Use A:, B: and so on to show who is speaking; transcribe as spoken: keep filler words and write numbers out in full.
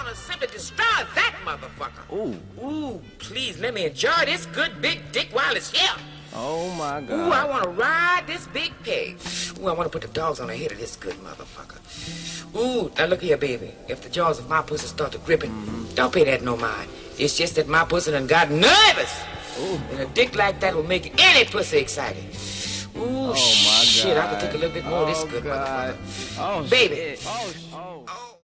A: to simply destroy that motherfucker.
B: Ooh.
A: Ooh, please let me enjoy this good big dick while it's here.
B: Oh, my God.
A: Ooh, I want to ride this big pig. Ooh, I want to put the dogs on the head of this good motherfucker. Ooh, now look here, baby. If the jaws of my pussy start to gripping, mm-hmm. don't pay that no mind. It's just that my pussy done got nervous. Ooh. And a dick like that will make any pussy excited. Ooh,
B: oh, my
A: shit,
B: God.
A: I can take a little bit more
B: oh,
A: of this good
B: God.
A: motherfucker.
B: Oh,
A: baby.
B: Shit. Oh, oh.